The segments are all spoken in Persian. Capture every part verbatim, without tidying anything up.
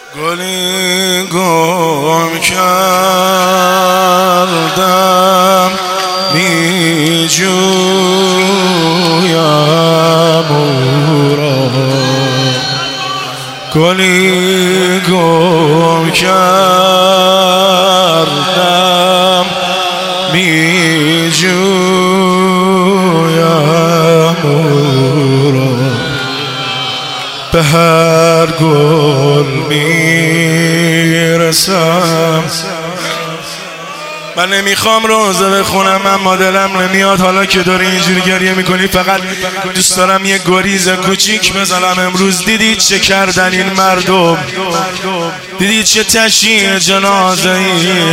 گلی گم کردم می جویم او را، گلی گم کردم می جویم او را، به هر گل میرسم. من نمیخوام روزه بخونم، اما دلم نمیاد حالا که داری اینجوری گریه میکنی. فقط دوست دارم یه گریز کوچیک بزنم. امروز دیدید چه کردن این مردم؟ دیدید چه تشییع جنازه ای؟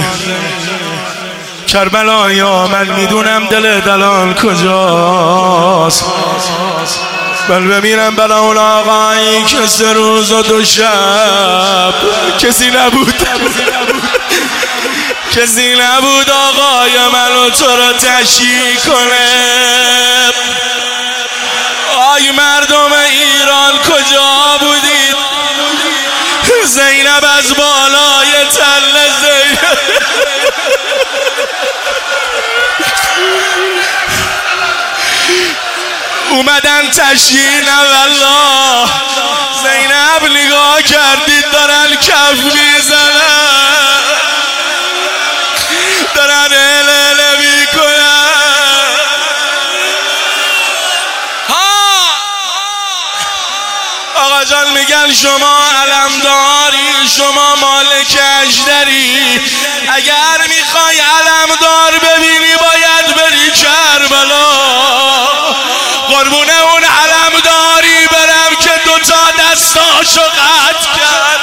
کربلایی من میدونم دل دلال کجاست، بل بمیرم برای اون آقایی که سه روز و دو شب کسی نبود کسی نبود آقای منو تو رو تشییع کنه. آی مردم ایران کجا بودید؟ زینب از بالای تل زینب اومدن تشییع، نه والله. زینب نگاه کردید دارن کف میزنن، دارن هل هل میکنن. ها آقا جان میگن شما علمداری، شما مالک اژدری. اگر میخوای علمدار ببینی باید بری کربلا، قربون اون علمداری برم که دوتا دستاشو قطع کرد.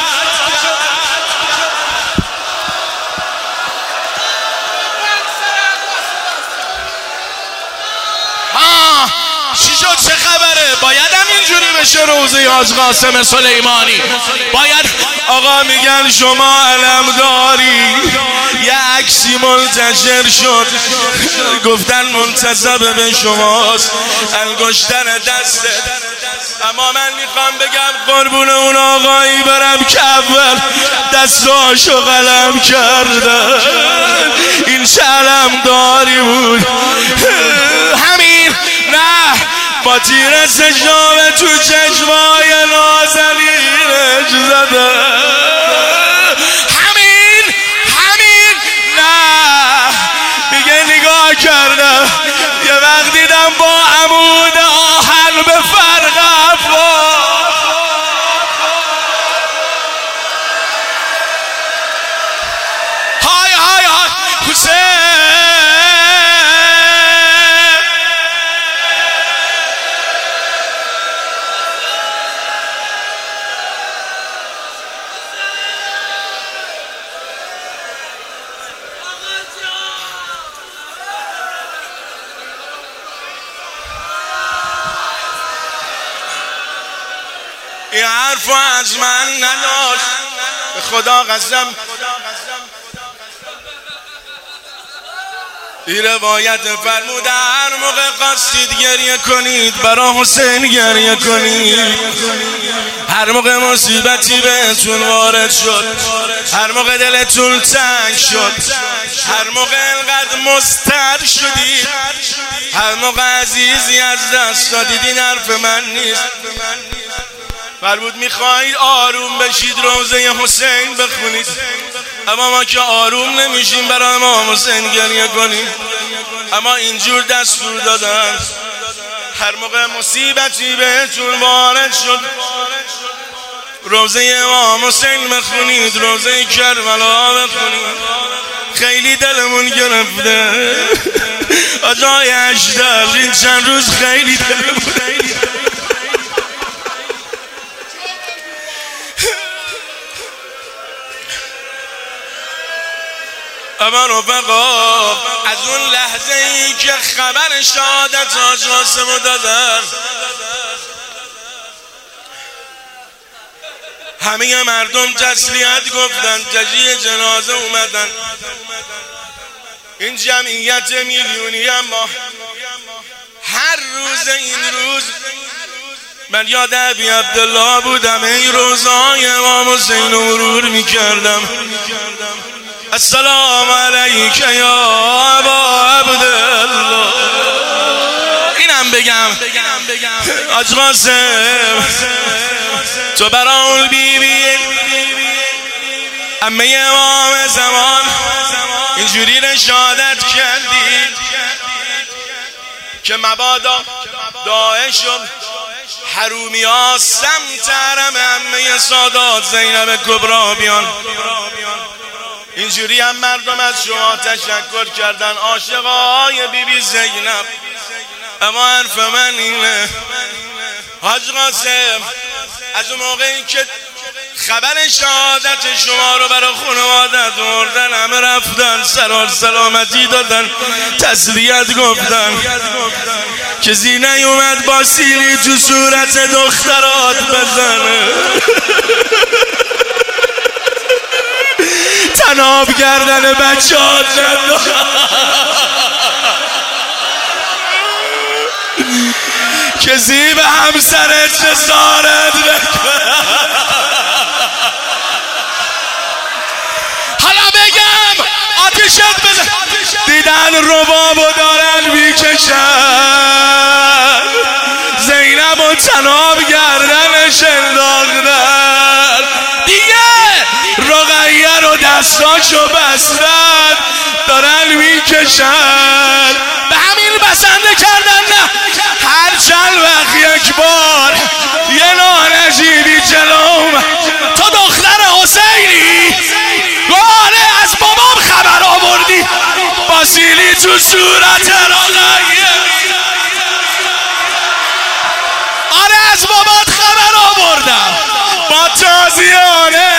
ها چی شد؟ چه خبره؟ باید هم اینجوری بشه روزه حاج قاسم سلیمانی؟ باید. آقا میگن شما علمداری. یه عکسی منتشر شد، گفتن منتسب به شماست، انگشتر دسته. اما من میخوام بگم قربون اون آقایی برم که اول دستاشو قلم کردن. این چه علمداری بود؟ همین نه با تیر سجنامه تو چشمای نازنینش زده. همین همین نه میگه نگاه کرده یه وقت دیدم با عمود آهن به فرق افواه. های های های حسین این حرف از من نداشت، به خدا قسم. این روایت فرموده هر موقع خواستید گریه کنید برای حسین گریه کنید. هر موقع مصیبتی بهتون وارد شد، هر موقع دلتون تنگ شد، هر موقع انقدر مضطر شدید، هر موقع عزیزی از دست دادید، این حرف من نیست. فرمود میخواید آروم بشید روزه حسین بخونید، اما ما که آروم نمیشیم برای امام حسین گریه کنیم. اما اینجور دستور دادن هر موقع مصیبتی بهتون وارد شد روزه امام حسین بخونید، روزه کربلا بخونید. خیلی دلمون گرفته آجای اژدر، این چند روز خیلی دلمون اما رفقا از اون لحظه ای که خبر شهادت حاج قاسمو دادن همه مردم تسلیت گفتن، تشییع جنازه اومدن. این جمعیت میلیونی اما هر روز این روز من یاد ابی عبدالله بودم، ای روزای امام حسین رو مرور میکردم. السلام علیک یا ابا عبدالله. اینم بگم حاج قاسم، تو برا اون بیبی عمه امام زمان اینجوری رشادت کردی که مبادا داعش و حرومی ها سمت حرم عمه سادات زینب کبرا بیان. اینجوری هم مردم از شما تشکر کردن، عاشقای بی بی زینب. اما حرف من اینه حاج قاسم، از اون موقعی که خبر شهادت شما رو برای خانوادت بردن، همه رفتن سرال سلامتی دادن، تسلیت گفتن. کسی نیومد با سیلی تو صورت دخترات بزنه، تناب کردن بچه ها کسی به همسرت جسارت بکنه. حالا بگم آتیشت بزن. دیدن ربابو دارن میکشن، زینب و تناب گردنش انداختن، دیگه رقیه رو دستاشو بستن دارن میکشن. به همین بسنده کردن نه هر چند وقت یک بار یه نانجیبی جلوم، تو دختر حسینی گاله از بابام خبر آوردی، با سیلی تو صورت رقیه. آره از بابات خبر آوردم با تازیانه.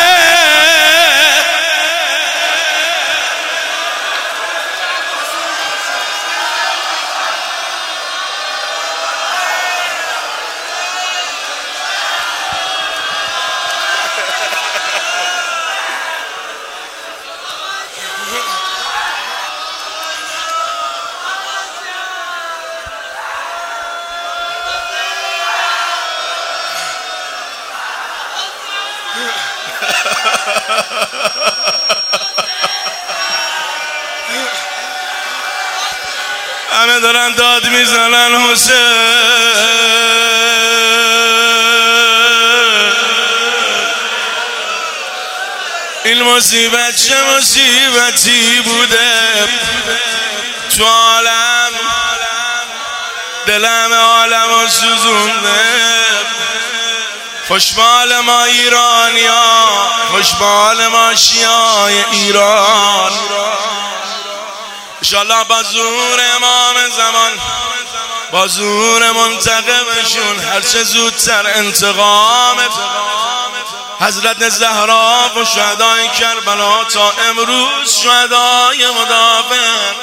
همه دارن داد میزنن حسین. این مصیبت چه مصیبتی بوده تو عالم، دلم عالم سوزونده. خوشبال ما ایرانی ها، خوشبال ما شیعای ایران. انشالله با زور امام زمان، با زور منتقمشون هرچه زودتر انتقام حضرت زهرا و شهدای کربلا تا امروز شهدای مدافع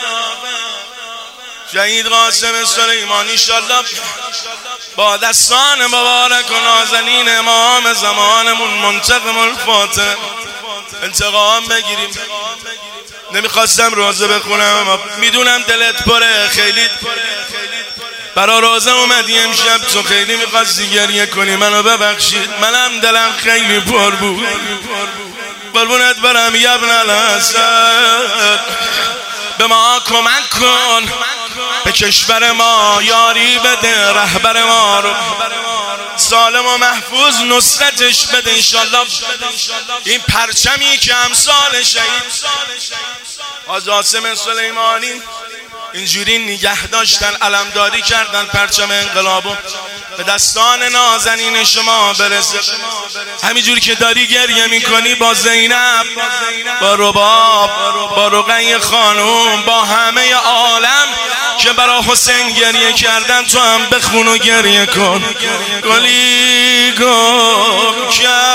شهید قاسم سلیمانی انشالله با دستان مبارک و نازنین امام زمانمون منتقم الفاتح انتقام بگیریم. نمیخواستم روزه بخونم اما میدونم دلت پره، خیلی برا روزه اومدی امشب، تو خیلی میخواستی گریه کنی، منو ببخشید، منم دلم خیلی پر بود. قربونت برم یا ابن الحسن، به ما کمک کن، به کشور ما یاری بده، رهبر ما رو سالم و محفوظ نصرتش بده انشالله. این پرچمی که امثال شهید حاج قاسم سلیمانی اینجوری نگه داشتن، علمداری کردن پرچم انقلابو، به دستان نازنین شما برسه. همینجوری که داری گریه میکنی با زینب، با رباب، با رقیه خانوم، با همه عالم که برای حسین گریه کردن، تو هم بخون و گریه کن. گلی گم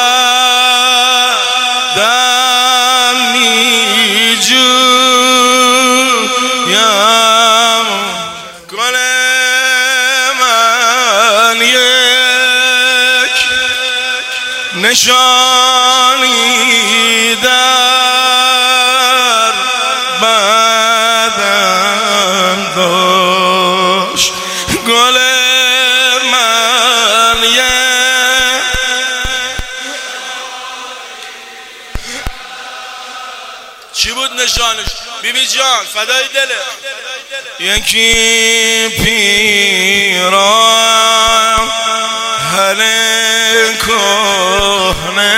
کردن می جویم، گل من یک نشانی در بدن داشت، گل من یک کی بود نشانش؟ بیبی جان فدای دله. یکی پیران هر کهنه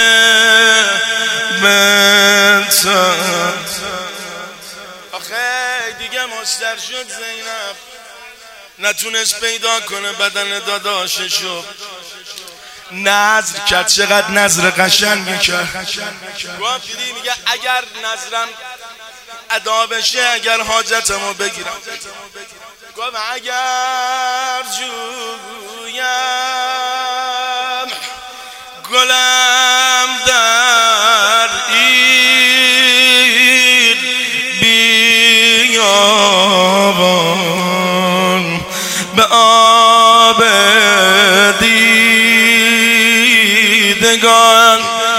بنتن. آخه دیگه مستر شد زینب، نتونست پیدا کنه بدن داداششو. نظر کرد، چقدر نظر قشنگی کرد. گفت دیدی میگه اگر نظرم ادا بشه، اگر حاجتمو بگیرم. گفت اگر جویم گلم در این بیابان به آب دیدگان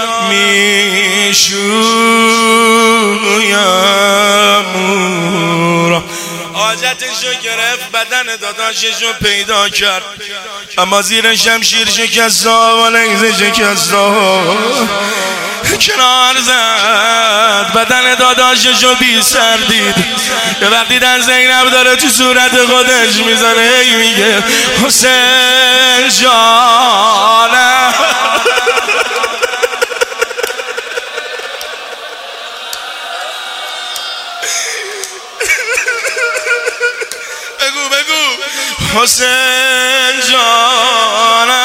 میشویم. حاجتشو گرفت، بدن داداششو پیدا کرد، اما زیر شمشیر شکستا و نیزه شکستا کنار زد. بدن داداششو بی سر دید. یه وقت دیدن زینب داره تو صورت خودش میزنه، ای میگه حسین جانم. بگو بگو حسین جانم